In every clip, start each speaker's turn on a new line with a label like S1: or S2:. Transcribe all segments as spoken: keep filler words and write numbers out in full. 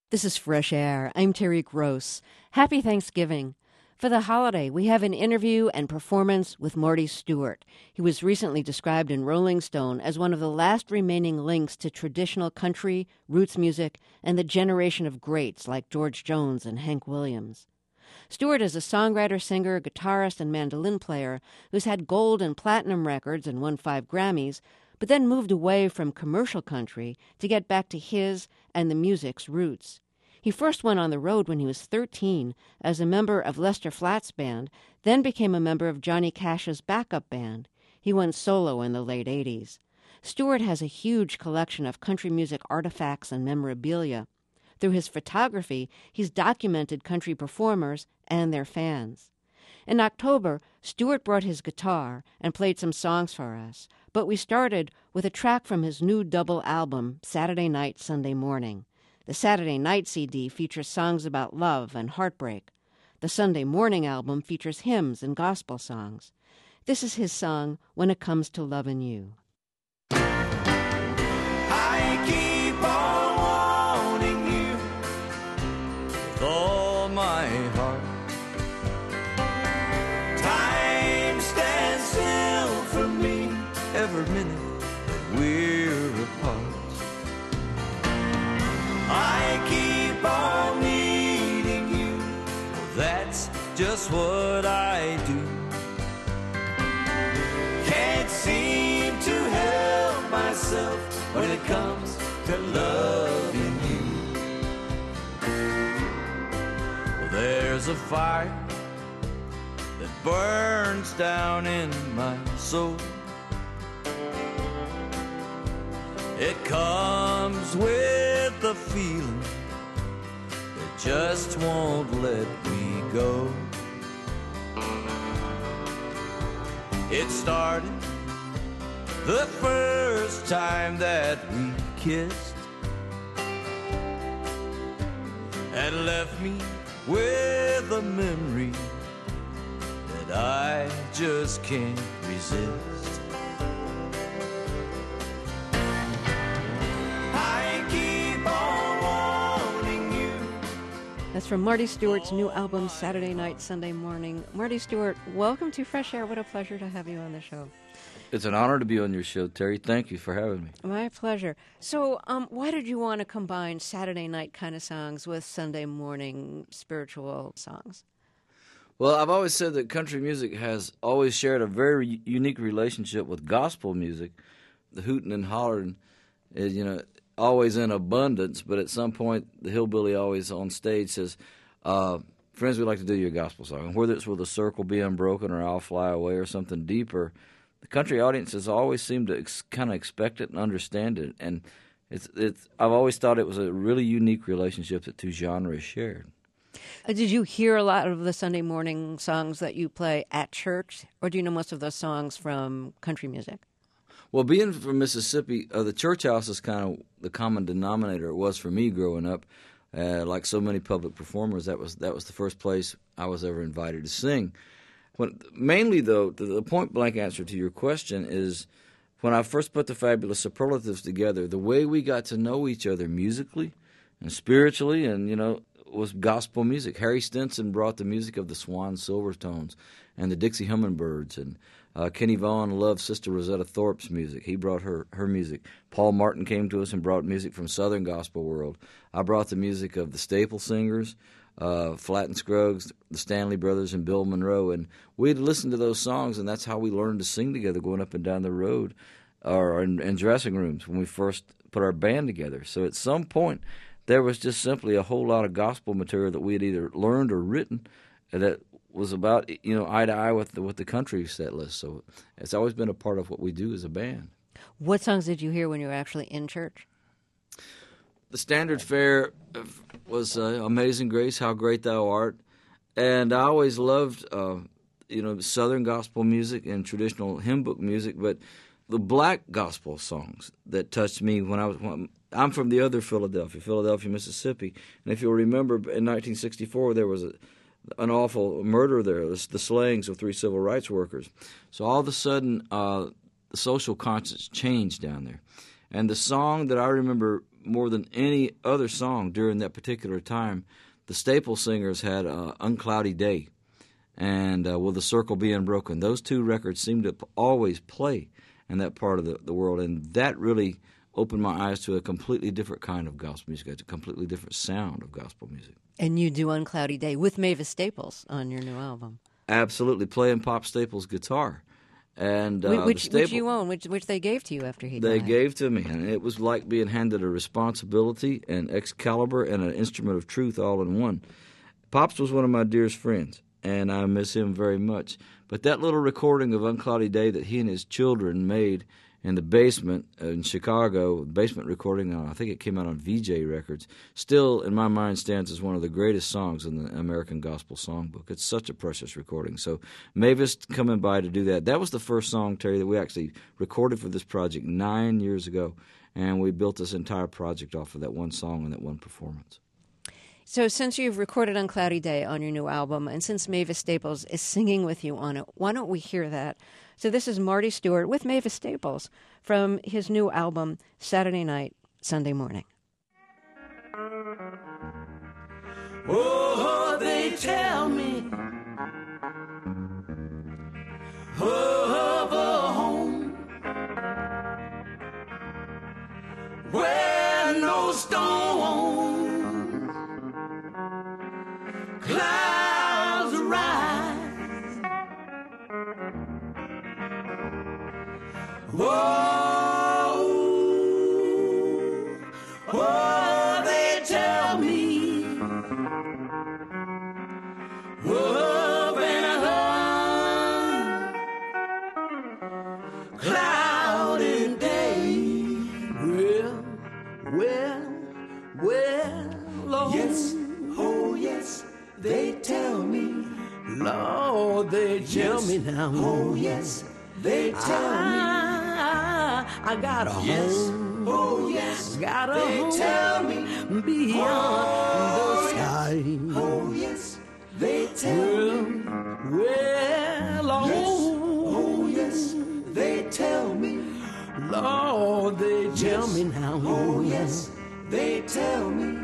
S1: This is Fresh Air. I'm Terry Gross. Happy Thanksgiving. For the holiday, we have an interview and performance with Marty Stuart. He was recently described in Rolling Stone as one of the last remaining links to traditional country, roots music, and the generation of greats like George Jones and Hank Williams. Stuart is a songwriter, singer, guitarist, and mandolin player who's had gold and platinum records and won five Grammys, but then moved away from commercial country to get back to his and the music's roots. He first went on the road when he was thirteen as a member of Lester Flatt's band, then became a member of Johnny Cash's backup band. He went solo in the late eighties. Stuart has a huge collection of country music artifacts and memorabilia. Through his photography, he's documented country performers and their fans. In October, Stuart brought his guitar and played some songs for us, but we started with a track from his new double album, Saturday Night, Sunday Morning. The Saturday Night C D features songs about love and heartbreak. The Sunday Morning album features hymns and gospel songs. This is his song, When It Comes to Lovin' You.
S2: I keep on wanting you with all my heart. Time stands still for me every minute that we're apart. I keep on needing you, well, that's just what I do. Can't seem to help myself when it comes to loving you. Well, there's a fire that burns down in my soul. It comes with a feeling that just won't let me go. It started the first time that we kissed and left me with a memory that I just can't resist.
S1: That's from Marty Stuart's new album, Saturday Night, Sunday Morning. Marty Stuart, welcome to Fresh Air. What a pleasure to have you on the show.
S3: It's an honor to be on your show, Terry. Thank you for having me.
S1: My pleasure. So um, why did you want to combine Saturday night kind of songs with Sunday morning spiritual songs?
S3: Well, I've always said that country music has always shared a very unique relationship with gospel music. The hooting and hollering is, you know, always in abundance, but at some point the hillbilly always on stage says, uh, friends, we'd like to do your gospel song. Whether it's with a circle being broken or I'll fly away or something deeper, the country audiences always seem to ex- kind of expect it and understand it. And it's it's. I've always thought it was a really unique relationship that two genres shared.
S1: Uh, did you hear a lot of the Sunday morning songs that you play at church, or do you know most of those songs from country music?
S3: Well, being from Mississippi, uh, the church house is kind of the common denominator. It was for me growing up. Uh, like so many public performers, that was that was the first place I was ever invited to sing. When, mainly, though, the, the point-blank answer to your question is when I first put the Fabulous Superlatives together, the way we got to know each other musically and spiritually and, you know, was gospel music. Harry Stinson brought the music of the Swan Silvertones and the Dixie Hummingbirds, and uh, Kenny Vaughan loved Sister Rosetta Thorpe's music. He brought her, her music. Paul Martin came to us and brought music from Southern Gospel World. I brought the music of the Staple Singers, uh, Flatt and Scruggs, the Stanley Brothers, and Bill Monroe, and we'd listen to those songs, and that's how we learned to sing together going up and down the road or in, in dressing rooms when we first put our band together. So at some point, there was just simply a whole lot of gospel material that we had either learned or written that was about, you know, eye to eye with the, with the country set list. So it's always been a part of what we do as a band.
S1: What songs did you hear when you were actually in church?
S3: The standard fare was uh, Amazing Grace, How Great Thou Art. And I always loved, uh, you know, Southern gospel music and traditional hymn book music, but the black gospel songs that touched me when I was when, I'm from the other Philadelphia, Philadelphia, Mississippi, and if you'll remember, in nineteen sixty-four there was a, an awful murder there, the slayings of three civil rights workers. So all of a sudden, uh, the social conscience changed down there, and the song that I remember more than any other song during that particular time, the Staple Singers had uh, Uncloudy Day and uh, Will the Circle Be Unbroken. Those two records seemed to always play in that part of the, the world, and that really opened my eyes to a completely different kind of gospel music, a completely different sound of gospel music.
S1: And you do Uncloudy Day with Mavis Staples on your new album.
S3: Absolutely, playing Pop Staples' guitar. And uh,
S1: which,
S3: Staple,
S1: which you own, which which they gave to you after he
S3: they
S1: died.
S3: They gave to me, and it was like being handed a responsibility, an Excalibur, and an instrument of truth all in one. Pops was one of my dearest friends, and I miss him very much. But that little recording of Uncloudy Day that he and his children made in the basement in Chicago, basement recording, I think it came out on V J Records, still in my mind stands as one of the greatest songs in the American Gospel Songbook. It's such a precious recording. So Mavis coming by to do that. That was the first song, Terry, that we actually recorded for this project nine years ago, and we built this entire project off of that one song and that one performance.
S1: So since you've recorded Uncloudy Day on your new album, and since Mavis Staples is singing with you on it, why don't we hear that? So this is Marty Stuart with Mavis Staples from his new album, Saturday Night, Sunday Morning.
S2: Oh, they tell me of a home where no stone clouds rise. Oh, oh, they tell me of an unclouded day. Well, well, well, Lord. Yes, oh yes, they tell me. Lord, they tell yes. me now. Oh yes, they tell I, me. I got a yes. home. Oh yes, got a they home. Tell me beyond oh, the sky. Yes. Oh yes, they tell well, me. Well, oh yes. oh yes, they tell me. Lord, they yes. tell me now. Oh yes, they tell me.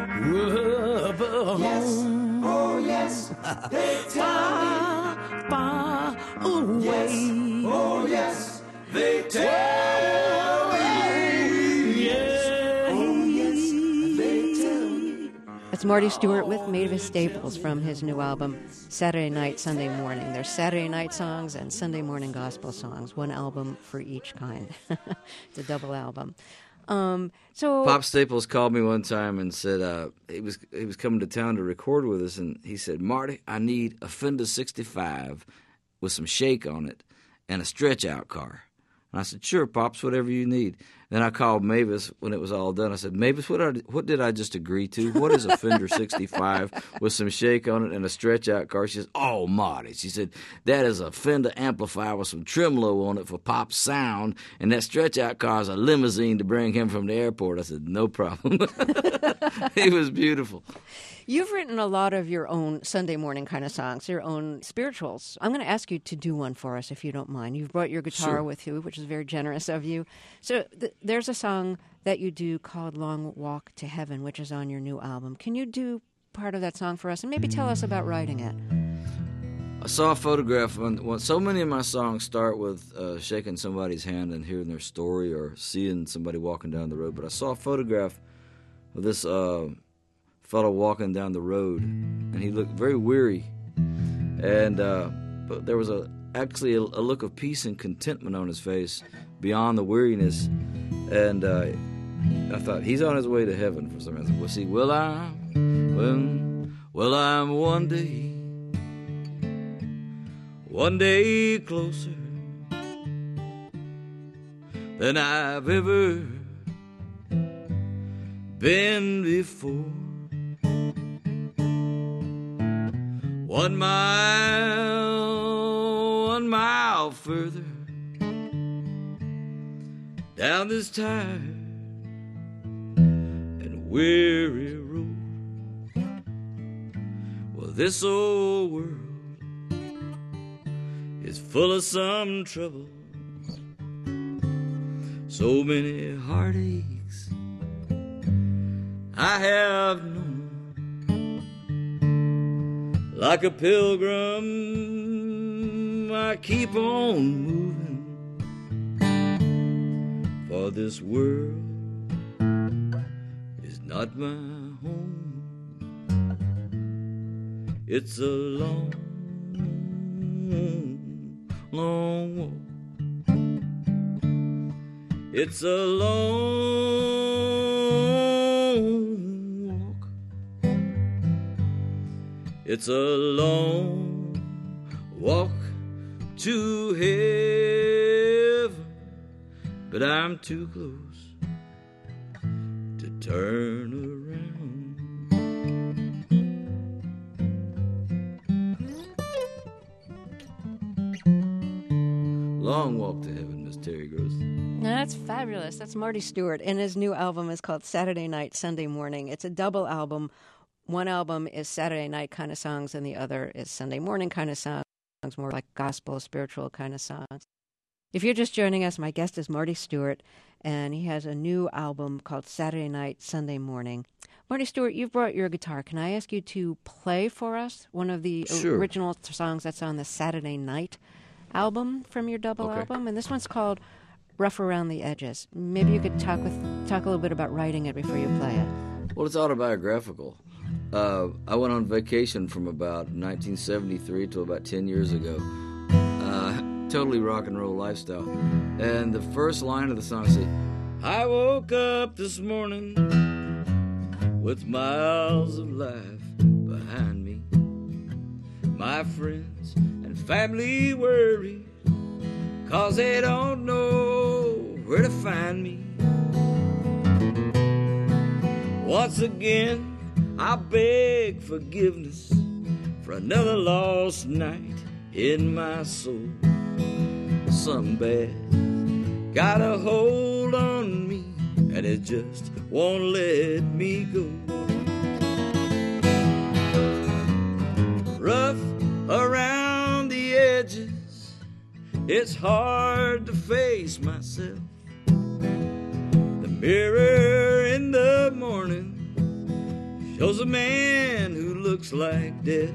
S2: Of a yes. home. Oh yes, they tell me. Far away. Yes. Oh yes, they tell me. Yes. Oh yes, they tell me.
S1: That's Marty Stuart with Mavis Staples from his new album, Saturday Night, Sunday Morning. There's Saturday night songs and Sunday morning gospel songs, one album for each kind. It's a double album. Um, so
S3: Pop Staples called me one time and said uh, he was he was coming to town to record with us, and he said, "Marty, I need a Fender sixty-five with some shake on it and a stretch-out car." And I said, "Sure, Pops, whatever you need." Then I called Mavis when it was all done. I said, "Mavis, what, are, what did I just agree to? What is a Fender sixty-five with some shake on it and a stretch-out car?" She says, "Oh, Marty," she said, "that is a Fender amplifier with some tremolo on it for pop sound, and that stretch-out car is a limousine to bring him from the airport." I said, "No problem." He was beautiful.
S1: You've written a lot of your own Sunday morning kind of songs, your own spirituals. I'm going to ask you to do one for us, if you don't mind. You've brought your guitar
S3: Sure.
S1: with you, which is very generous of you. So th- there's a song that you do called Long Walk to Heaven, which is on your new album. Can you do part of that song for us and maybe tell us about writing it?
S3: I saw a photograph. On, well, so many of my songs start with uh, shaking somebody's hand and hearing their story or seeing somebody walking down the road. But I saw a photograph of this uh, fellow walking down the road, and he looked very weary. And uh, but there was a actually a, a look of peace and contentment on his face beyond the weariness. And uh, I thought, he's on his way to heaven for some reason. Well, see, well, I'm, well, well, I'm one day, one day closer than I've ever been before. One mile, one mile further down this tired and weary road. Well, this old world is full of some troubles, so many heartaches I have known. Like a pilgrim, I keep on moving, for this world is not my home. It's a long, long walk. It's a long walk. It's a long walk to heaven, but I'm too close to turn around. Long walk to heaven, Miss Terry Gross.
S1: That's fabulous. That's Marty Stuart, and his new album is called Saturday Night, Sunday Morning. It's a double album. One album is Saturday night kind of songs, and the other is Sunday morning kind of songs, more like gospel, spiritual kind of songs. If you're just joining us, my guest is Marty Stuart, and he has a new album called Saturday Night, Sunday Morning. Marty Stuart, you've brought your guitar. Can I ask you to play for us one of the
S3: Sure.
S1: original songs that's on the Saturday Night album from your double
S3: Okay.
S1: album? And this one's called Rough Around the Edges. Maybe you could talk with talk a little bit about writing it before you play it.
S3: Well, it's autobiographical. Uh, I went on vacation from about nineteen seventy-three to about ten years ago. Uh, totally rock and roll lifestyle. And the first line of the song said, I woke up this morning with miles of life behind me. My friends and family worry, 'cause they don't know where to find me. Once again, I beg forgiveness for another lost night in my soul. Something bad got a hold on me, and it just won't let me go. Rough around the edges, it's hard to face myself. The mirror in the morning shows a man who looks like death.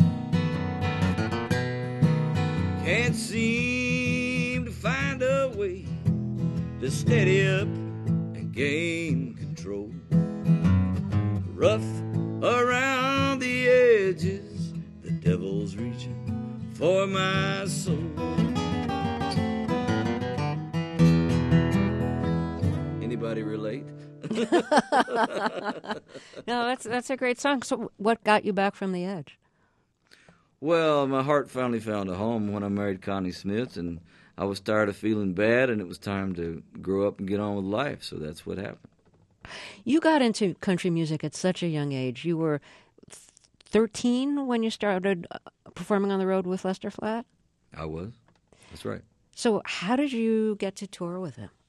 S3: Can't seem to find a way to steady up and gain control. Rough around the edges, the devil's reaching for my soul. Anybody relate?
S1: No, that's that's a great song. So what got you back from the edge?
S3: Well, my heart finally found a home when I married Connie Smith, and I was tired of feeling bad, and it was time to grow up and get on with life, so that's what happened.
S1: You got into country music at such a young age. You were thirteen when you started performing on the road with Lester Flatt?
S3: I was. That's right.
S1: So how did you get to tour with him?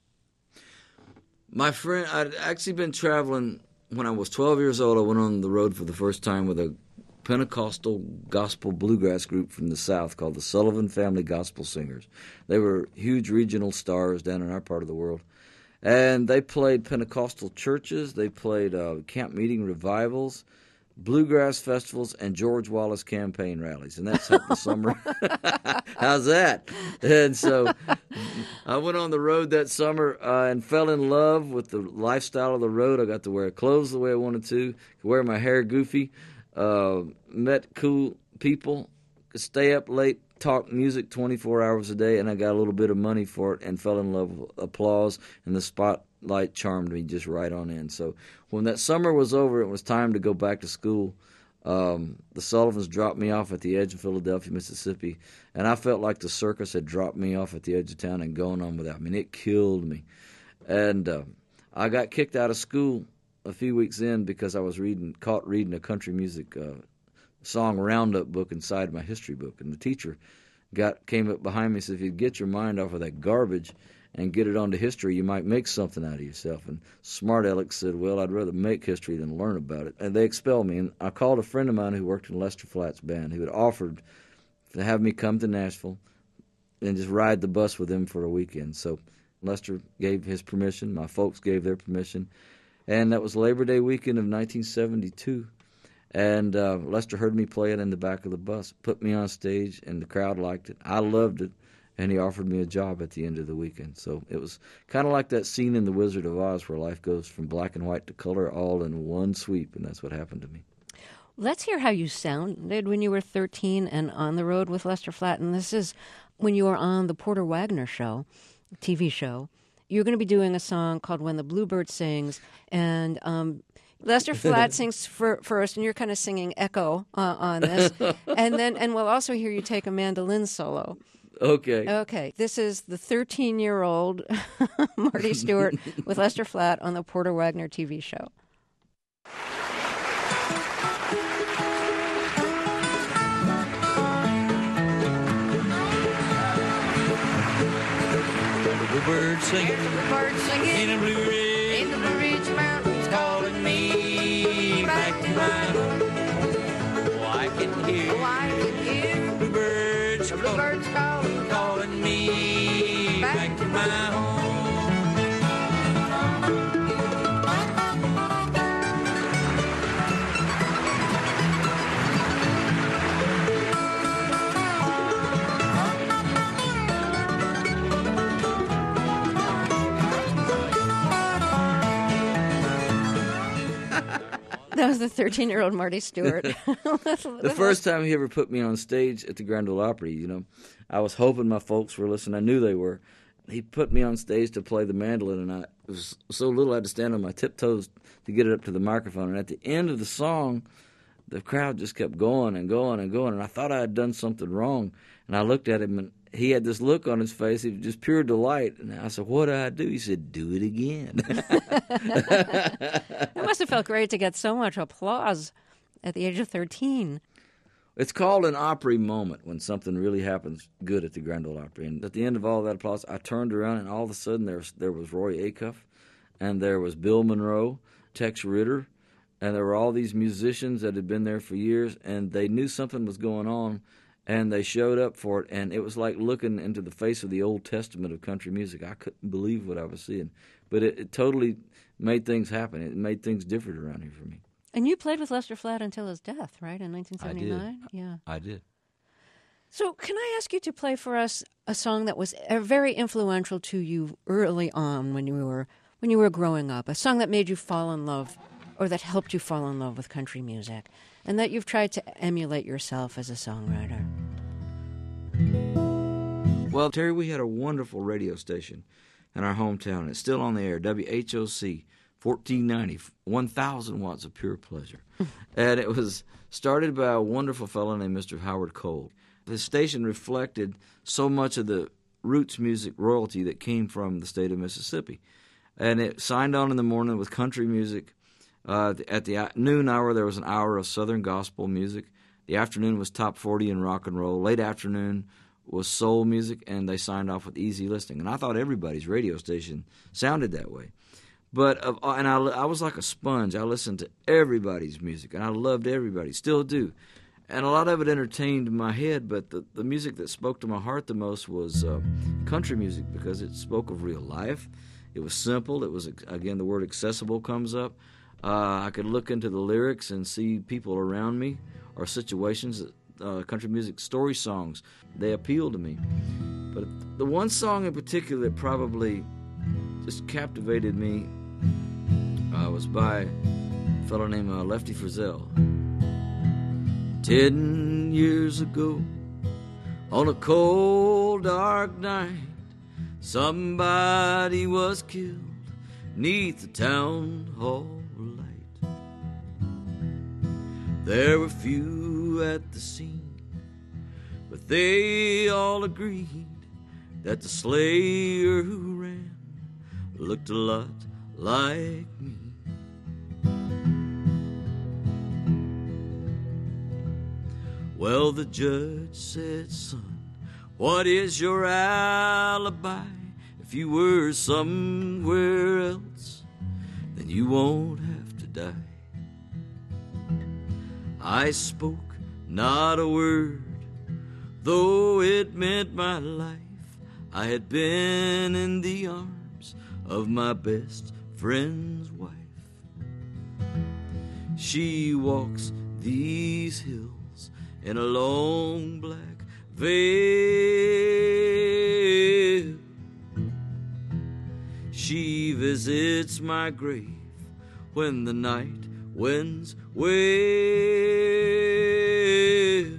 S3: My friend, I'd actually been traveling when I was twelve years old. I went on the road for the first time with a Pentecostal gospel bluegrass group from the South called the Sullivan Family Gospel Singers. They were huge regional stars down in our part of the world. And they played Pentecostal churches, they played uh, camp meeting revivals, bluegrass festivals, and George Wallace campaign rallies. And that's how the summer. How's that? And so I went on the road that summer uh, and fell in love with the lifestyle of the road. I got to wear clothes the way I wanted to, wear my hair goofy, uh, met cool people, could stay up late, talk music twenty-four hours a day, and I got a little bit of money for it and fell in love with applause, and the spotlight charmed me just right on in. So when that summer was over, it was time to go back to school. Um, the Sullivans dropped me off at the edge of Philadelphia, Mississippi, and I felt like the circus had dropped me off at the edge of town and gone on without me. I mean, it killed me. And uh, I got kicked out of school a few weeks in because I was reading, caught reading a country music uh, song roundup book inside my history book, and the teacher got came up behind me and said, if you'd get your mind off of that garbage and get it onto history, you might make something out of yourself. And smart Alex said, well, I'd rather make history than learn about it. And they expelled me. And I called a friend of mine who worked in Lester Flatt's band, who had offered to have me come to Nashville and just ride the bus with him for a weekend. So Lester gave his permission, my folks gave their permission, And that was Labor Day weekend of nineteen seventy-two. And uh, Lester heard me play it in the back of the bus, put me on stage, and the crowd liked it. I loved it, and he offered me a job at the end of the weekend. So it was kind of like that scene in The Wizard of Oz where life goes from black and white to color all in one sweep, and that's what happened to me.
S1: Let's hear how you sounded when you were thirteen and on the road with Lester Flatt. And this is when you were on the Porter Wagoner show, T V show. You're going to be doing a song called When the Bluebird Sings, and um, Lester Flatt sings for, first, and you're kind of singing echo uh, on this. and then, and we'll also hear you take a mandolin solo.
S3: Okay.
S1: Okay. This is the thirteen-year-old Marty Stuart with Lester Flatt on the Porter Wagoner T V show.
S2: Bird singing, bird singing in the Blue Ridge, in the Blue Ridge Mountains, calling me back to my home. Oh, I can hear, oh, I can hear bluebirds, bluebirds calling, calling me back to my home.
S1: That was the thirteen-year-old Marty Stuart.
S3: The first time he ever put me on stage at the Grand Ole Opry, you know, I was hoping my folks were listening. I knew they were. He put me on stage to play the mandolin, and I it was so little I had to stand on my tiptoes to get it up to the microphone. And at the end of the song, the crowd just kept going and going and going, and I thought I had done something wrong. And I looked at him, and he had this look on his face. It was just pure delight. And I said, what did I do? He said, do it again.
S1: It must have felt great to get so much applause at the age of thirteen.
S3: It's called an Opry moment when something really happens good at the Grand Ole Opry. And at the end of all that applause, I turned around, and all of a sudden there was, there was Roy Acuff, and there was Bill Monroe, Tex Ritter, and there were all these musicians that had been there for years, and they knew something was going on, and they showed up for it, and it was like looking into the face of the Old Testament of country music. I couldn't believe what I was seeing. But it, it totally made things happen. It made things different around here for me.
S1: And you played with Lester Flatt until his death, right, in nineteen seventy-nine?
S3: I did.
S1: Yeah.
S3: I did.
S1: So can I ask you to play for us a song that was uh, very influential to you early on when you were when you were growing up, a song that made you fall in love or that helped you fall in love with country music, and that you've tried to emulate yourself as a songwriter?
S3: Well, Terry, we had a wonderful radio station in our hometown. It's still on the air, W H O C, fourteen ninety, one thousand watts of pure pleasure. And it was started by a wonderful fellow named Mister Howard Cole. The station reflected so much of the roots music royalty that came from the state of Mississippi. And it signed on in the morning with country music. Uh, at the noon hour, there was an hour of Southern gospel music. The afternoon was top forty and rock and roll. Late afternoon was soul music, and they signed off with easy listening. And I thought everybody's radio station sounded that way. But uh, and I, I was like a sponge. I listened to everybody's music, and I loved everybody, still do. And a lot of it entertained my head, but the, the music that spoke to my heart the most was uh, country music, because it spoke of real life. It was simple. It was, again, the word accessible comes up. Uh, I could look into the lyrics and see people around me or situations. Uh, country music story songs, they appeal to me. But the one song in particular that probably just captivated me uh, was by a fellow named uh, Lefty Frizzell. Ten years ago, on a cold, dark night, somebody was killed 'neath the town hall light. There were few at the scene, but they all agreed that the slayer who ran looked a lot like me. Well, the judge said, son, what is your alibi? If you were somewhere else, then you won't have to die. I spoke not a word, though it meant my life. I had been in the arms of my best friend's wife. She walks these hills in a long black veil. She visits my grave when the night winds wail.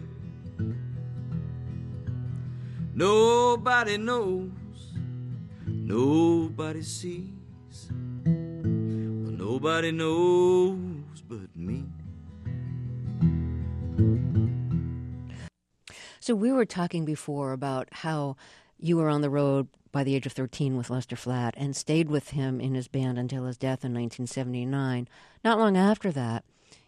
S3: Nobody knows, nobody sees, but nobody knows but me.
S1: So we were talking before about how you were on the road by the age of thirteen with Lester Flatt and stayed with him in his band until his death in nineteen seventy-nine. Not long after that,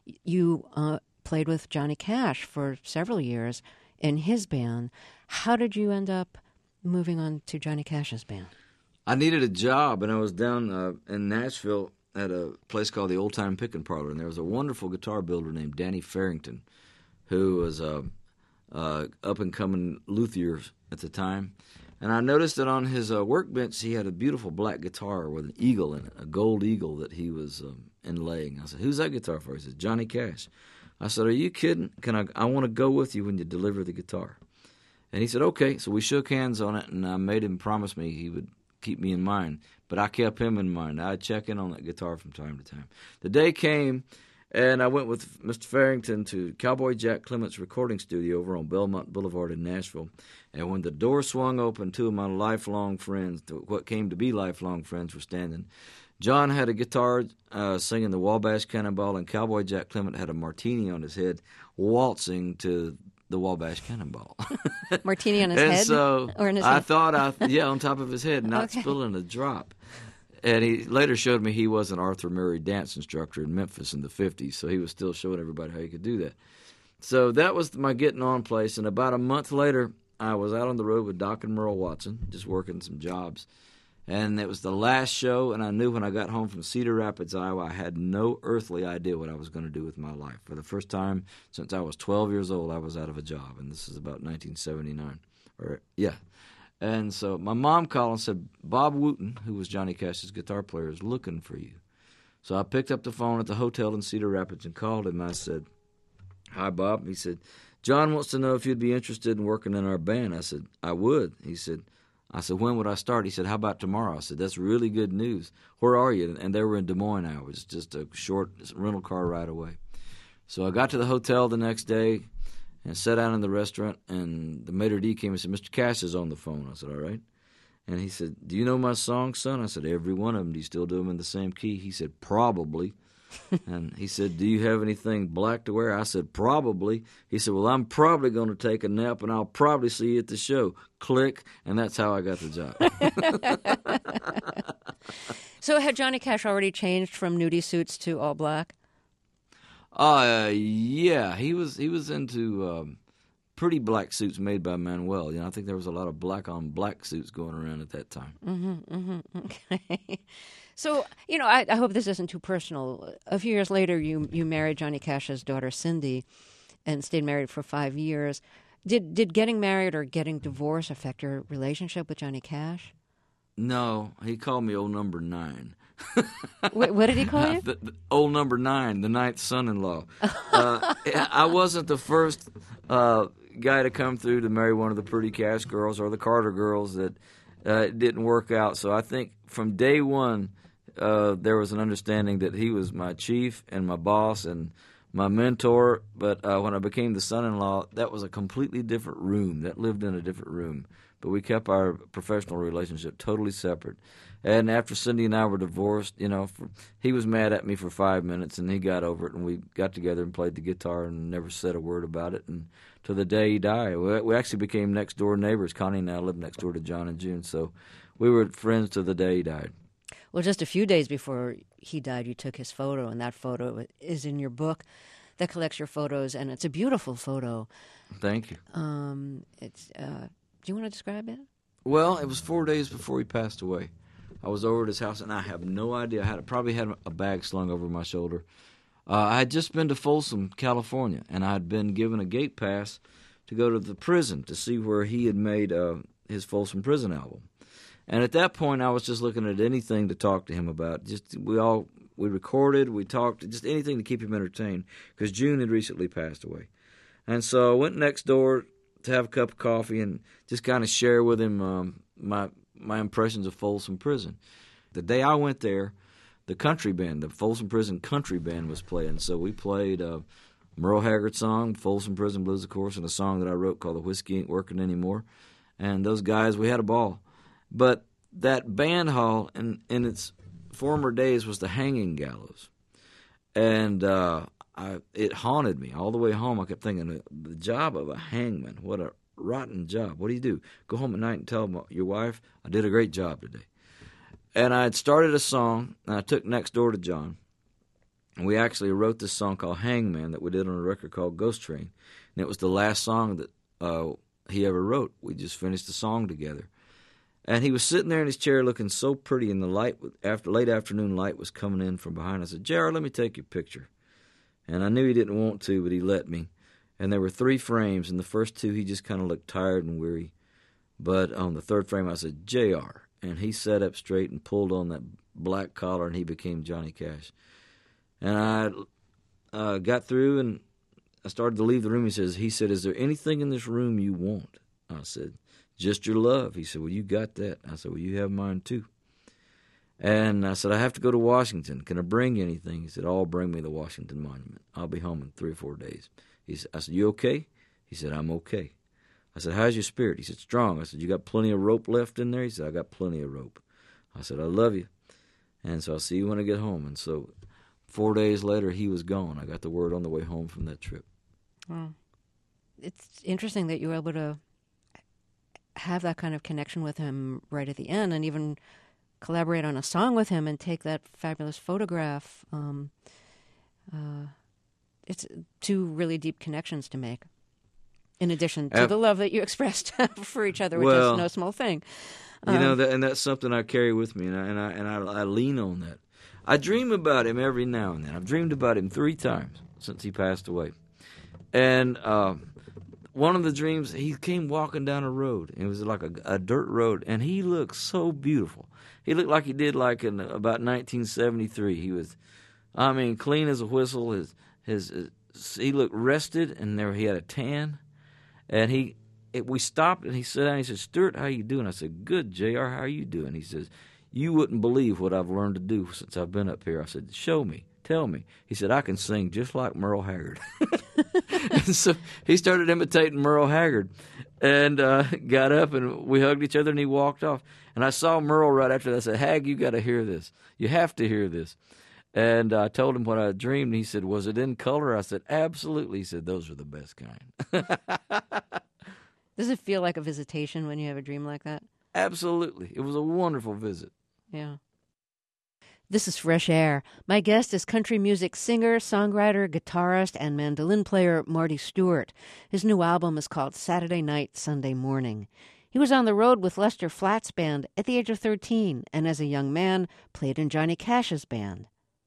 S1: you uh, played with Johnny Cash for several years in his band. How did you end up moving on to Johnny Cash's band?
S3: I needed a job, and I was down uh, in Nashville at a place called the Old Time Pickin' Parlor, and there was a wonderful guitar builder named Danny Farrington, who was a uh, up-and-coming luthier at the time. And I noticed that on his uh, workbench he had a beautiful black guitar with an eagle in it, a gold eagle that he was um, inlaying. I said, "Who's that guitar for?" He said, "Johnny Cash." I said, "Are you kidding? Can I? I want to go with you when you deliver the guitar." And he said, "Okay." So we shook hands on it, and I made him promise me he would keep me in mind. But I kept him in mind. I'd check in on that guitar from time to time. The day came, and I went with Mister Farrington to Cowboy Jack Clement's recording studio over on Belmont Boulevard in Nashville. And when the door swung open, two of my lifelong friends, what came to be lifelong friends, were standing. John had a guitar uh, singing the Wabash Cannonball, and Cowboy Jack Clement had a martini on his head, waltzing to the Wabash Cannonball.
S1: Martini on his
S3: and
S1: head?
S3: So
S1: or in his
S3: I
S1: head?
S3: thought, I yeah, on top of his head, not
S1: Okay.
S3: spilling a drop. And he later showed me he was an Arthur Murray dance instructor in Memphis in the fifties, so he was still showing everybody how you could do that. So that was my getting on place, and about a month later, I was out on the road with Doc and Merle Watson, just working some jobs. And it was the last show, and I knew when I got home from Cedar Rapids, Iowa, I had no earthly idea what I was going to do with my life. For the first time since I was twelve years old, I was out of a job, and this is about nineteen seventy-nine. Or yeah. And so my mom called and said, "Bob Wooten, who was Johnny Cash's guitar player, is looking for you." So I picked up the phone at the hotel in Cedar Rapids and called him. I said, "Hi, Bob." He said, "John wants to know if you'd be interested in working in our band." I said, "I would." He said, I said, "When would I start?" He said, "How about tomorrow?" I said, "That's really good news. Where are you?" And they were in Des Moines, Iowa. It was just a short rental car ride away. So I got to the hotel the next day and sat down in the restaurant, and the maitre d' came and said, "Mister Cash is on the phone." I said, "All right." And he said, "Do you know my songs, son?" I said, "Every one of them." "Do you still do them in the same key?" He said, "Probably." And he said, "Do you have anything black to wear?" I said, "Probably." He said, "Well, I'm probably going to take a nap, and I'll probably see you at the show." Click, and that's how I got the job.
S1: So had Johnny Cash already changed from nudie suits to all black?
S3: Uh, yeah, he was he was into um, pretty black suits made by Manuel. You know, I think there was a lot of black on black suits going around at that time.
S1: Mm-hmm, mm-hmm. Okay. So, you know, I, I hope this isn't too personal. A few years later, you you married Johnny Cash's daughter, Cindy, and stayed married for five years. Did did getting married or getting divorced affect your relationship with Johnny Cash?
S3: No, he called me old number nine.
S1: Wait, what did he call you?
S3: the, the old number nine, the ninth son-in-law. uh, I wasn't the first uh, guy to come through to marry one of the pretty Cash girls or the Carter girls that uh, it didn't work out. So I think from day one, uh, there was an understanding that he was my chief and my boss and my mentor. But uh, when I became the son-in-law, that was a completely different room. That lived in a different room. But we kept our professional relationship totally separate. And after Cindy and I were divorced, you know, for, he was mad at me for five minutes, and he got over it, and we got together and played the guitar and never said a word about it. And to the day he died, we, we actually became next-door neighbors. Connie and I lived next door to John and June, so we were friends to the day he died.
S1: Well, just a few days before he died, you took his photo, and that photo is in your book that collects your photos, and it's a beautiful photo.
S3: Thank you.
S1: Um, it's. Uh, do you want to describe it?
S3: Well, it was four days before he passed away. I was over at his house, and I have no idea. I had probably had a bag slung over my shoulder. Uh, I had just been to Folsom, California, and I had been given a gate pass to go to the prison to see where he had made uh, his Folsom Prison album. And at that point, I was just looking at anything to talk to him about. Just we all we recorded, we talked, just anything to keep him entertained, because June had recently passed away. And so I went next door to have a cup of coffee and just kind of share with him um, my my impressions of Folsom Prison. The day I went there, the country band, the Folsom Prison Country Band was playing, so we played a Merle Haggard song, Folsom Prison Blues, of course, and a song that I wrote called The Whiskey Ain't Working Anymore. And those guys, we had a ball. But that band hall in, in its former days was the Hanging Gallows. And uh, I, it haunted me all the way home. I kept thinking, the job of a hangman, what a rotten job. What do you do? Go home at night and tell your wife, I did a great job today. And I had started a song, and I took next door to John. And we actually wrote this song called Hangman that we did on a record called Ghost Train. And it was the last song that uh, he ever wrote. We just finished the song together. And he was sitting there in his chair looking so pretty, and the light, after late afternoon light was coming in from behind. I said, J R, let me take your picture. And I knew he didn't want to, but he let me. And there were three frames, and the first two he just kind of looked tired and weary. But on the third frame I said, J R. And he sat up straight and pulled on that black collar, and he became Johnny Cash. And I uh, got through, and I started to leave the room. He says, he said, is there anything in this room you want? I said, just your love. He said, well, you got that. I said, well, you have mine too. And I said, I have to go to Washington. Can I bring you anything? He said, oh, bring me the Washington Monument. I'll be home in three or four days. He said, I said, you okay? He said, I'm okay. I said, how's your spirit? He said, strong. I said, you got plenty of rope left in there? He said, I got plenty of rope. I said, I love you. And so I'll see you when I get home. And so four days later, he was gone. I got the word on the way home from that trip.
S1: Wow. It's interesting that you were able to have that kind of connection with him right at the end, and even collaborate on a song with him and take that fabulous photograph. Um, uh, it's two really deep connections to make, in addition to uh, the love that you expressed for each other, which
S3: well,
S1: is no small thing.
S3: Um, you know, that, and that's something I carry with me, and I, and I and I, I lean on that. I dream about him every now and then. I've dreamed about him three times since he passed away. And uh, one of the dreams, he came walking down a road. It was like a, a dirt road, and he looked so beautiful. He looked like he did like in about nineteen seventy-three. He was, I mean, clean as a whistle. His his, his he looked rested, and there he had a tan. And he, it, we stopped, and he sat down. He said, "Stuart, how you doing?" I said, "Good, J R. How are you doing?" He says, "You wouldn't believe what I've learned to do since I've been up here." I said, "Show me. Tell me." He said, "I can sing just like Merle Haggard." And so he started imitating Merle Haggard, and uh, got up, and we hugged each other, and he walked off. And I saw Merle right after that. I said, "Hag, you got to hear this. You have to hear this." And I told him what I dreamed, and he said, "Was it in color?" I said, "Absolutely." He said, "Those are the best kind."
S1: Does it feel like a visitation when you have a dream like that?
S3: Absolutely. It was a wonderful visit.
S1: Yeah. This is Fresh Air. My guest is country music singer, songwriter, guitarist, and mandolin player Marty Stuart. His new album is called Saturday Night, Sunday Morning. He was on the road with Lester Flatt's band at the age of thirteen, and as a young man, played in Johnny Cash's band.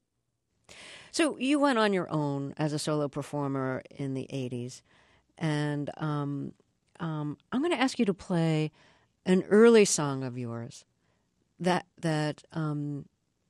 S1: So you went on your own as a solo performer in the eighties, and um, um, I'm going to ask you to play an early song of yours that that um,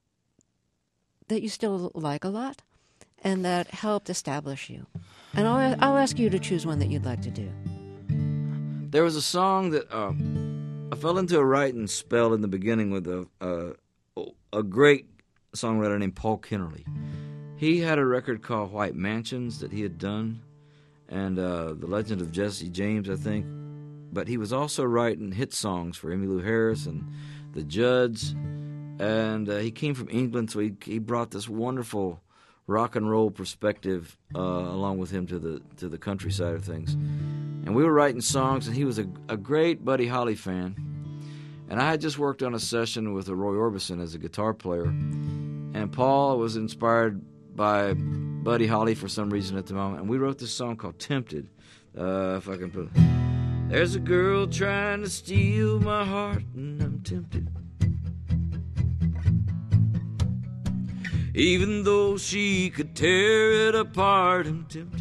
S1: that you still like a lot, and that helped establish you. And I'll I'll ask you to choose one that you'd like to do.
S3: There was a song that uh, I fell into a writing spell in the beginning with a uh, a great songwriter named Paul Kennerly. He had a record called White Mansions that he had done, and uh, The Legend of Jesse James, I think. But he was also writing hit songs for Emmylou Harris and the Judds. And uh, he came from England, so he he brought this wonderful rock and roll perspective uh, along with him to the to the country side of things. And we were writing songs, and he was a, a great Buddy Holly fan. And I had just worked on a session with Roy Orbison as a guitar player. And Paul was inspired by Buddy Holly for some reason at the moment. And we wrote this song called Tempted, uh, if I can put it. There's a girl trying to steal my heart, and I'm tempted. Even though she could tear it apart, I'm tempted.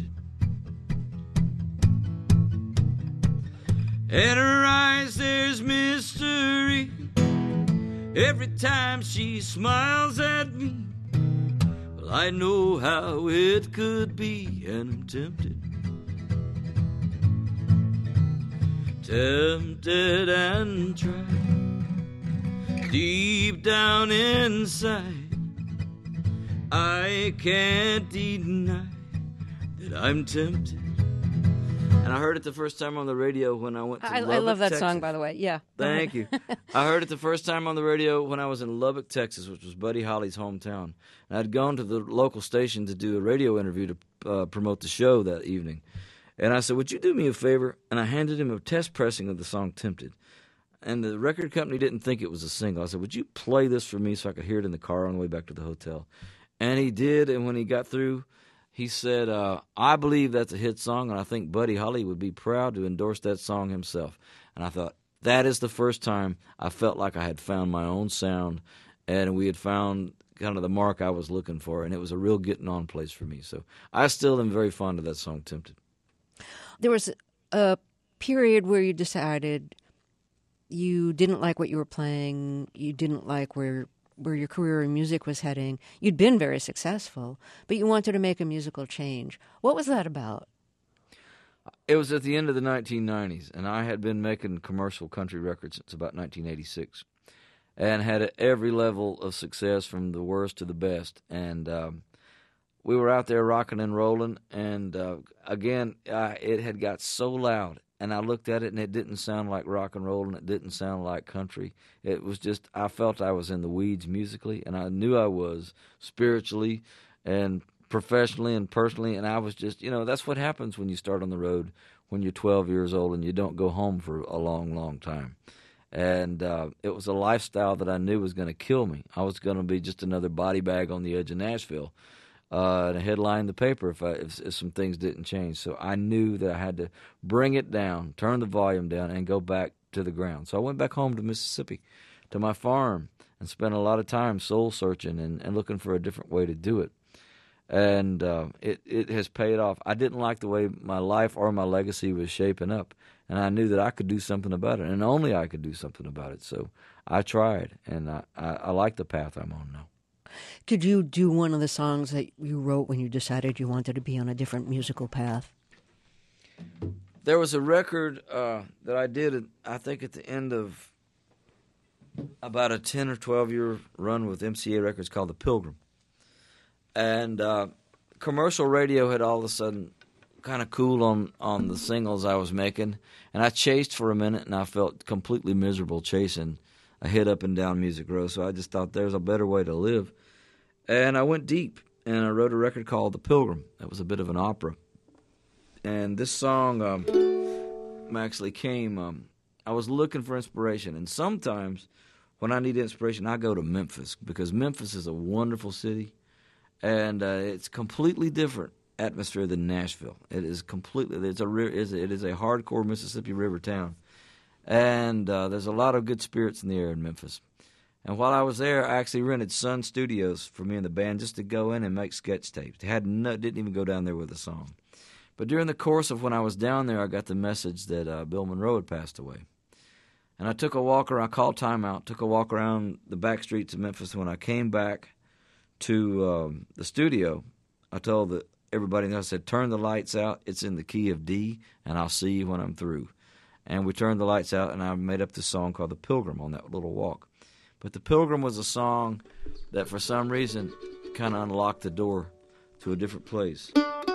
S3: In her eyes there's mystery. Every time she smiles at me, Well, I know how it could be, and I'm tempted. Tempted and tried. Deep down inside, I can't deny that I'm tempted. And I heard it the first time on the radio when I went to
S1: I,
S3: Lubbock,
S1: I love that
S3: Texas.
S1: song, by the way. Yeah.
S3: Thank you. I heard it the first time on the radio when I was in Lubbock, Texas, which was Buddy Holly's hometown. And I'd gone to the local station to do a radio interview to uh, promote the show that evening. And I said, would you do me a favor? And I handed him a test pressing of the song Tempted. And the record company didn't think it was a single. I said, would you play this for me so I could hear it in the car on the way back to the hotel? And he did, and when he got through, he said, uh, I believe that's a hit song, and I think Buddy Holly would be proud to endorse that song himself. And I thought, that is the first time I felt like I had found my own sound, and we had found kind of the mark I was looking for, and it was a real getting on place for me. So I still am very fond of that song, Tempted.
S1: There was a period where you decided you didn't like what you were playing, you didn't like where where your career in music was heading. You'd been very successful, but you wanted to make a musical change. What was that about?
S3: It was at the end of the nineteen nineties, and I had been making commercial country records since about nineteen eighty-six, and had every level of success from the worst to the best. And um, we were out there rocking and rolling, and uh, again, uh, it had got so loud. And I looked at it, and it didn't sound like rock and roll, and it didn't sound like country. It was just, I felt I was in the weeds musically, and I knew I was spiritually and professionally and personally, and I was just, you know, that's what happens when you start on the road when you're twelve years old and you don't go home for a long, long time. And uh, it was a lifestyle that I knew was going to kill me. I was going to be just another body bag on the edge of Nashville. Uh, and headline the paper if, I, if if some things didn't change. So I knew that I had to bring it down, turn the volume down, and go back to the ground. So I went back home to Mississippi, to my farm, and spent a lot of time soul searching and, and looking for a different way to do it. And uh, it, it has paid off. I didn't like the way my life or my legacy was shaping up, and I knew that I could do something about it, and only I could do something about it. So I tried, and I, I, I like the path I'm on now.
S1: Could you do one of the songs that you wrote when you decided you wanted to be on a different musical path?
S3: There was a record uh, that I did, I think, at the end of about a ten or twelve year run with M C A Records called The Pilgrim. And uh, commercial radio had all of a sudden kind of cooled on, on the singles I was making. And I chased for a minute, and I felt completely miserable chasing a hit up and down Music Row. So I just thought there's a better way to live. And I went deep, and I wrote a record called The Pilgrim. That was a bit of an opera. And this song um, actually came, um, I was looking for inspiration. And sometimes when I need inspiration, I go to Memphis, because Memphis is a wonderful city, and uh, it's completely different atmosphere than Nashville. It is completely, it's a, it is a hardcore Mississippi River town. And uh, there's a lot of good spirits in the air in Memphis. And while I was there, I actually rented Sun Studios for me and the band just to go in and make sketch tapes. They had no, didn't even go down there with a song. But during the course of when I was down there, I got the message that uh, Bill Monroe had passed away. And I took a walk around, I called timeout, took a walk around the back streets of Memphis. When I came back to um, the studio, I told the, everybody, I said, turn the lights out, it's in the key of D, and I'll see you when I'm through. And we turned the lights out, and I made up this song called The Pilgrim on that little walk. But The Pilgrim was a song that for some reason kind of unlocked the door to a different place.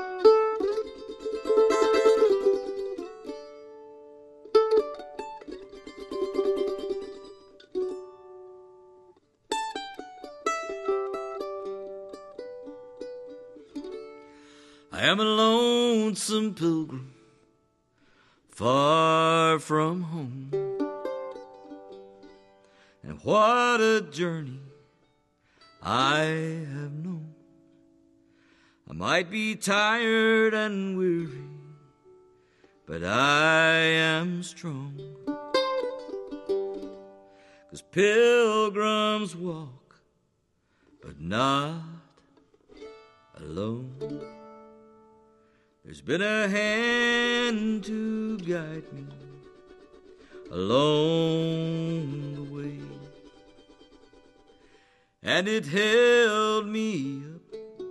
S3: I am a lonesome pilgrim, far from home. And what a journey I have known. I might be tired and weary, but I am strong. 'Cause pilgrims walk, but not alone. There's been a hand to guide me along the way, and it held me up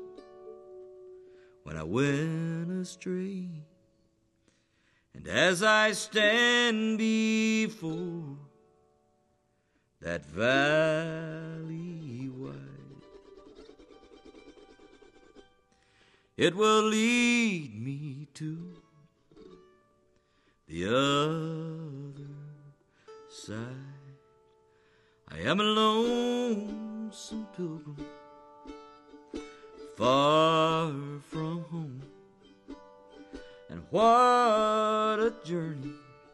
S3: I went astray. And as I stand before that valley wide, it will lead me to the other side. I am a lonesome pilgrim, far from home, and what a journey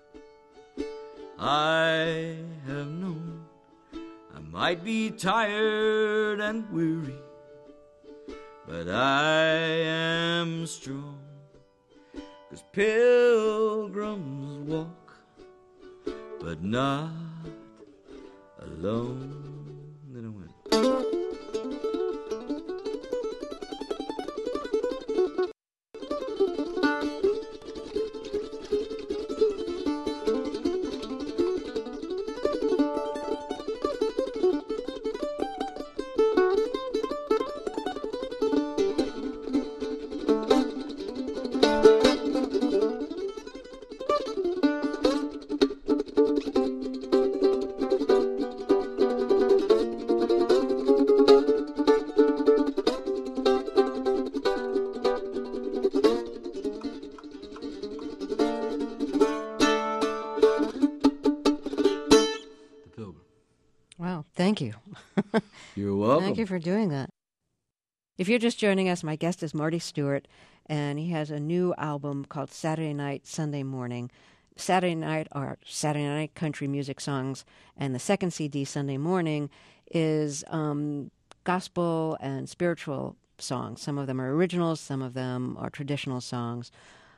S3: I have known. I might be tired and weary, but I am strong, 'cause pilgrims walk, but not alone. Then I went.
S1: Thank you.
S3: You're welcome.
S1: Thank you for doing that. If you're just joining us, my guest is Marty Stuart, and he has a new album called Saturday Night, Sunday Morning. Saturday Night are Saturday Night country music songs, and the second C D, Sunday Morning, is um, gospel and spiritual songs. Some of them are originals, some of them are traditional songs.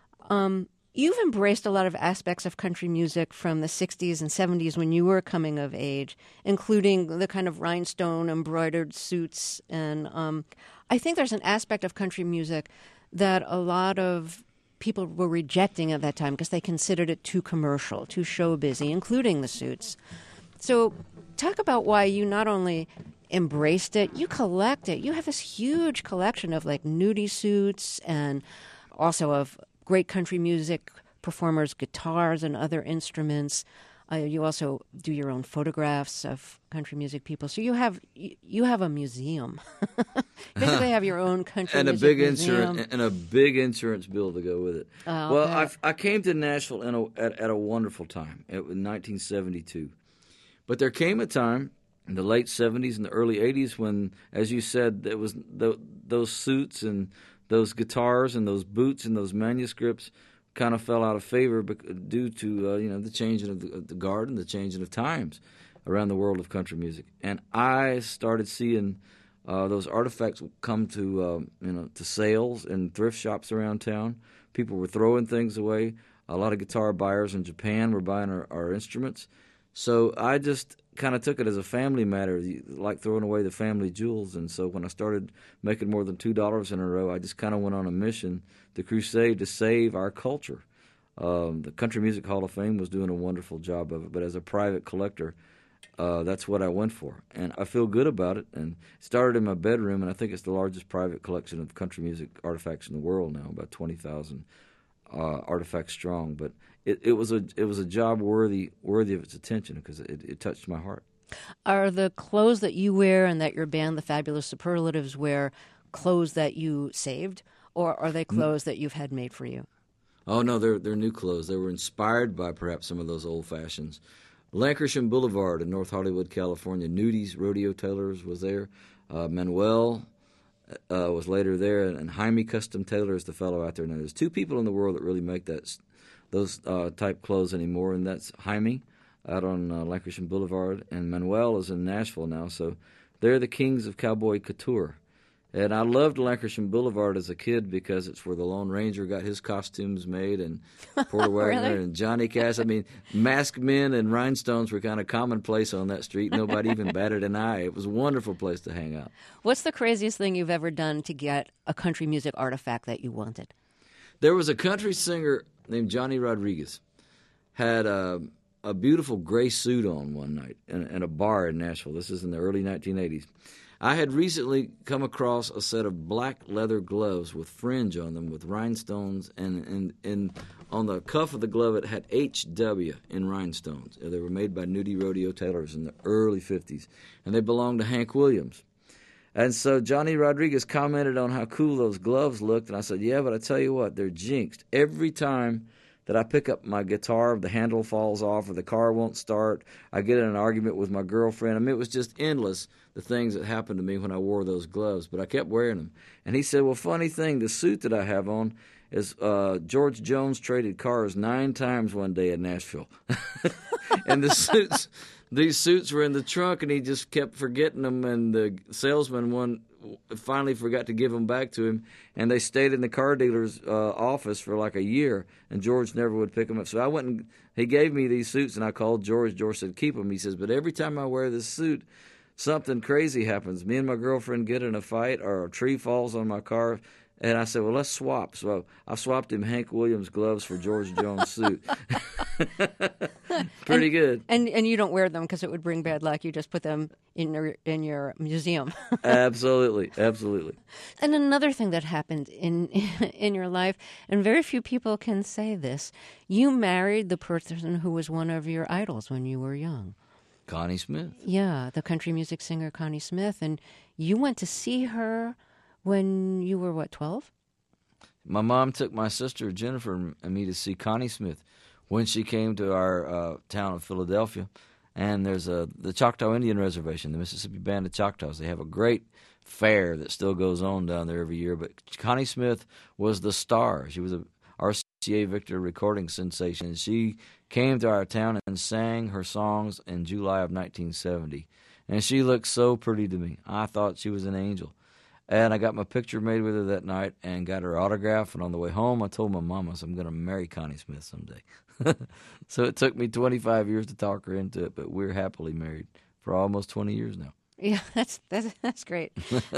S1: Um, you've embraced a lot of aspects of country music from the sixties and seventies when you were coming of age, including the kind of rhinestone embroidered suits. And um, I think there's an aspect of country music that a lot of people were rejecting at that time because they considered it too commercial, too show-busy, including the suits. So talk about why you not only embraced it, you collect it. You have this huge collection of like nudie suits and also of great country music performers' guitars and other instruments. Uh, you also do your own photographs of country music people. So you have you, you have a museum. You basically have your own country
S3: and
S1: music
S3: a big
S1: museum.
S3: insurance and a big insurance bill to go with it.
S1: Oh,
S3: well,
S1: okay.
S3: I, I came to Nashville in a, at, at a wonderful time. It was nineteen seventy-two. But there came a time in the late seventies and the early eighties when, as you said, there was the, those suits and those guitars and those boots and those manuscripts kind of fell out of favor due to uh, you know the changing of the, of the guard and the changing of times around the world of country music. And I started seeing uh, those artifacts come to uh, you know to sales and thrift shops around town. People were throwing things away. A lot of guitar buyers in Japan were buying our, our instruments. So I just kind of took it as a family matter, like throwing away the family jewels. And so when I started making more than two dollars in a row, I just kind of went on a mission, the crusade to save our culture. Um, the Country Music Hall of Fame was doing a wonderful job of it, but as a private collector, uh, that's what I went for. And I feel good about it. And it started in my bedroom, and I think it's the largest private collection of country music artifacts in the world now, about twenty thousand uh, artifacts strong. But It, it was a it was a job worthy worthy of its attention because it, it touched my heart.
S1: Are the clothes that you wear and that your band, the Fabulous Superlatives, wear clothes that you saved, or are they clothes that you've had made for you?
S3: Oh no, they're they're new clothes. They were inspired by perhaps some of those old fashions. Lankershim Boulevard in North Hollywood, California. Nudies Rodeo Tailors was there. Uh, Manuel uh, was later there, and Jaime Custom Tailor is the fellow out there now. There's two people in the world that really make that. those uh, type clothes anymore, and that's Jaime out on uh, Lankershim Boulevard, and Manuel is in Nashville now, so they're the kings of cowboy couture. And I loved Lankershim Boulevard as a kid because it's where the Lone Ranger got his costumes made, and Porter Wagoner
S1: Really?
S3: and Johnny Cash. I mean, masked men and rhinestones were kind of commonplace on that street. Nobody even batted an eye. It was a wonderful place to hang out.
S1: What's the craziest thing you've ever done to get a country music artifact that you wanted?
S3: There was a country singer named Johnny Rodriguez, had a, a beautiful gray suit on one night in, in a bar in Nashville. This is in the early nineteen eighties. I had recently come across a set of black leather gloves with fringe on them with rhinestones, and, and, and on the cuff of the glove it had H W in rhinestones. They were made by Nudie Rodeo tailors in the early fifties, and they belonged to Hank Williams. And so Johnny Rodriguez commented on how cool those gloves looked, and I said, yeah, but I tell you what, they're jinxed. Every time that I pick up my guitar, the handle falls off or the car won't start, I get in an argument with my girlfriend. I mean, it was just endless, the things that happened to me when I wore those gloves, but I kept wearing them. And he said, well, funny thing, the suit that I have on is uh, George Jones traded cars nine times one day in Nashville. And the suits, these suits were in the trunk, and he just kept forgetting them, and the salesman one finally forgot to give them back to him, and they stayed in the car dealer's uh, office for like a year, and George never would pick them up. So I went and he gave me these suits, and I called George. George said, keep them. He says, but every time I wear this suit, something crazy happens. Me and my girlfriend get in a fight, or a tree falls on my car. And I said, well, let's swap. So I swapped him Hank Williams gloves for George Jones suit. Pretty
S1: and,
S3: good.
S1: And and you don't wear them because it would bring bad luck. You just put them in your, in your museum.
S3: Absolutely, absolutely.
S1: And another thing that happened in in your life, and very few people can say this, you married the person who was one of your idols when you were young.
S3: Connie Smith.
S1: Yeah, the country music singer Connie Smith. And you went to see her when you were, what, twelve?
S3: My mom took my sister Jennifer and me to see Connie Smith when she came to our uh, town of Philadelphia. And there's a the Choctaw Indian Reservation, the Mississippi Band of Choctaws. They have a great fair that still goes on down there every year. But Connie Smith was the star. She was a R C A Victor recording sensation. She came to our town and sang her songs in July of nineteen seventy. And she looked so pretty to me. I thought she was an angel. And I got my picture made with her that night and got her autograph. And on the way home, I told my mom, I said, I'm going to marry Connie Smith someday. So it took me twenty-five years to talk her into it, but we're happily married for almost twenty years now.
S1: Yeah, that's that's that's great.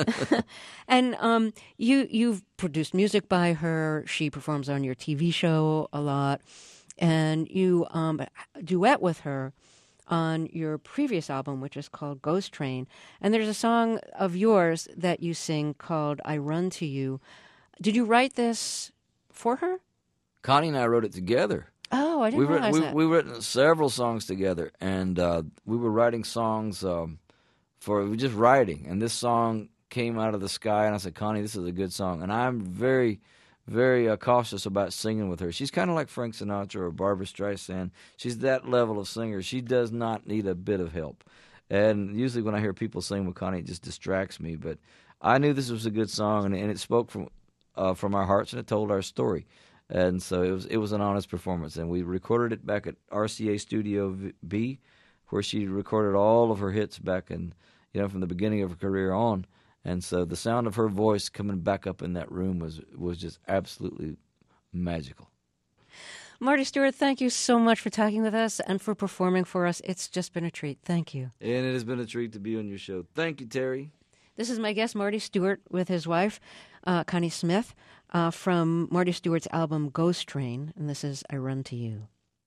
S1: And um, you you've produced music by her. She performs on your T V show a lot, and you um, duet with her on your previous album, which is called Ghost Train. And there's a song of yours that you sing called I Run to You. Did you write this for her?
S3: Connie and I wrote it together.
S1: Oh, I didn't
S3: we
S1: realize
S3: we,
S1: that.
S3: We've written several songs together, and uh, we were writing songs um, for we were just writing. And this song came out of the sky, and I said, Connie, this is a good song. And I'm very... very uh, cautious about singing with her. She's kind of like Frank Sinatra or Barbra Streisand. She's that level of singer. She does not need a bit of help. And usually when I hear people sing with Connie, it just distracts me. But I knew this was a good song, and, and it spoke from uh, from our hearts, and it told our story. And so it was it was an honest performance. And we recorded it back at R C A Studio B, where she recorded all of her hits back in, you know, from the beginning of her career on. And so the sound of her voice coming back up in that room was was just absolutely magical.
S1: Marty Stuart, thank you so much for talking with us and for performing for us. It's just been a treat. Thank you.
S3: And it has been a treat to be on your show. Thank you, Terry.
S1: This is my guest, Marty Stuart, with his wife, uh, Connie Smith, uh, from Marty Stuart's album Ghost Train. And this is I Run to You.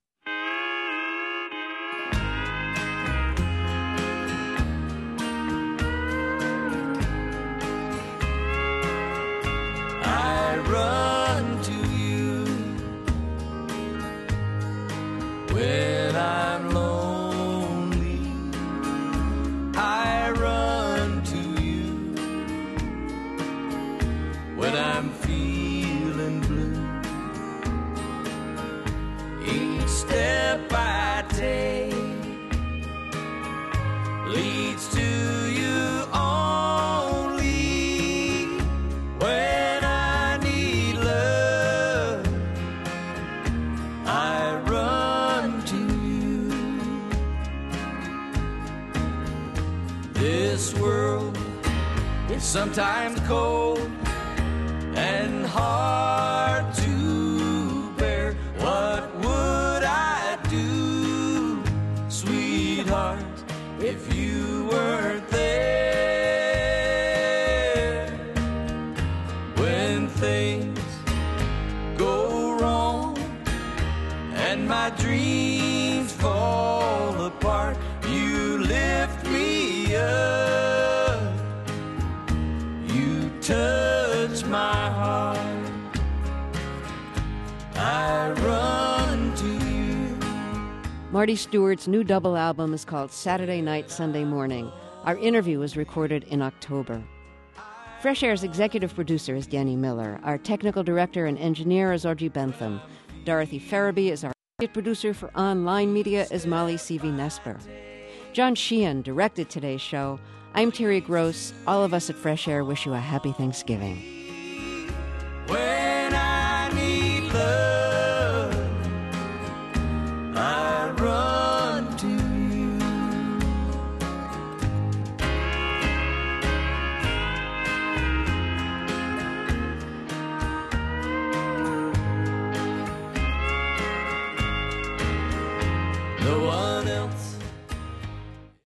S2: I run to you when I'm lonely. I run to you when I'm feeling blue. Each step I take leads to you only. When I need love, I run to you. This world is sometimes cold and hard to bear. What would I do, sweetheart, if you weren't there? When things go wrong and my dreams fall apart, you lift me up I run to you.
S1: Marty Stuart's new double album is called Saturday Night, Sunday Morning. Our interview was recorded in October. Fresh Air's executive producer is Danny Miller. Our technical director and engineer is Audrey Bentham. Dorothy Farabee is our producer. For online media is Molly Seavey-Nesper. John Sheehan directed today's show. I'm Terry Gross. All of us at Fresh Air wish you a happy Thanksgiving.
S2: When I need love.